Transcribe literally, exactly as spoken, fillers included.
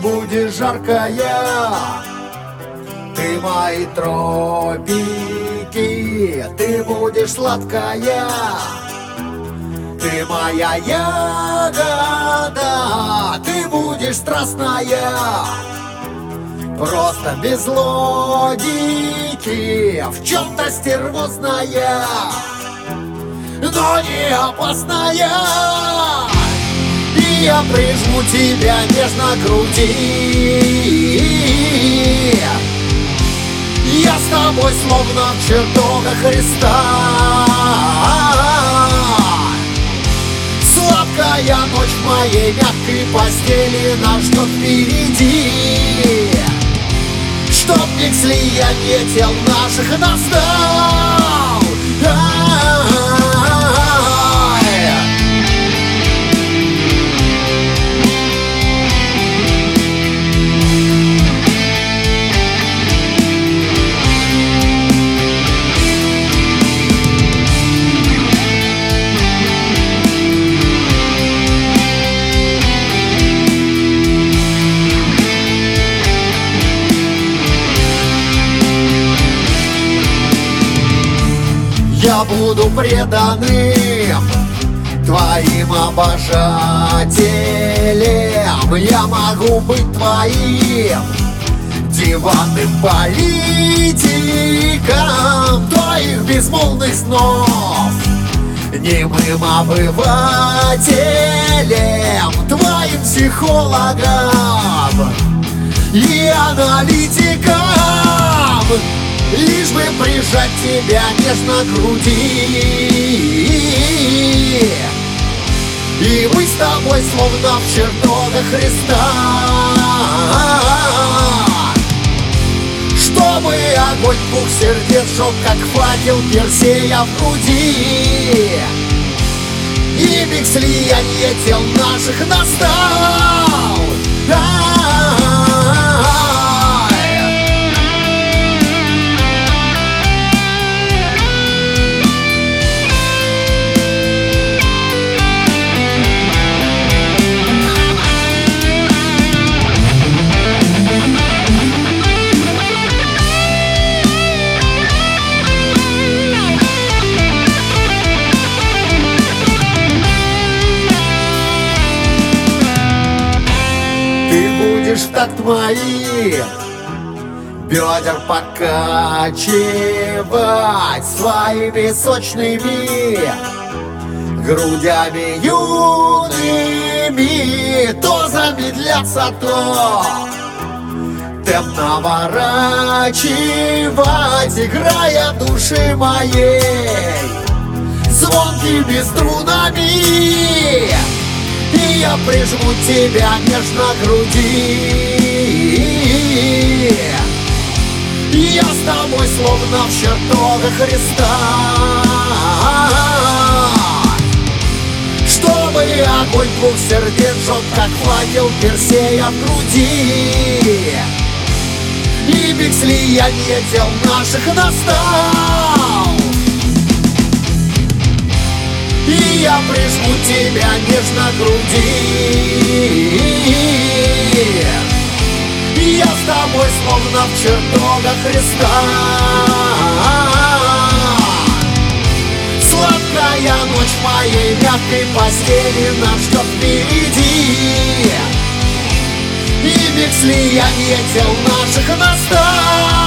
будешь жаркая, ты мои тропики, ты будешь сладкая, ты моя ягода, ты будешь страстная. Просто без логики, в чем-то стервозная, но не опасная. И я прижму тебя нежно к груди. Я с тобой словно в чертогах Христа. Сладкая ночь в моей мягкой постели нас ждет впереди, чтоб миг слияния тел наших настал. Я буду преданным твоим обожателем. Я могу быть твоим диванным политиком твоих безмолвных снов, немым обывателем, твоим психологом и аналитиком. Лишь бы прижать тебя нежно к груди, и мы с тобой словно в чертогах Христа. Чтобы огонь двух сердец жег, как факел Персея в груди, и миг слияния тел наших настал. В такт мои бедер покачивать своими сочными грудями юными, то замедляться, то темп наворачивать, играя души моей звонкими струнами. И я прижму тебя нежно к груди. Я с тобой словно в чертогах Христа. Чтобы огонь двух сердец жег, как факел Персея в груди, и миг слияния тел наших настал. И я прижму тебя нежно к груди. Я с тобой словно в чертогах Христа. Сладкая ночь в моей мягкой постели нас ждет впереди, и миг слияния тел наших настал.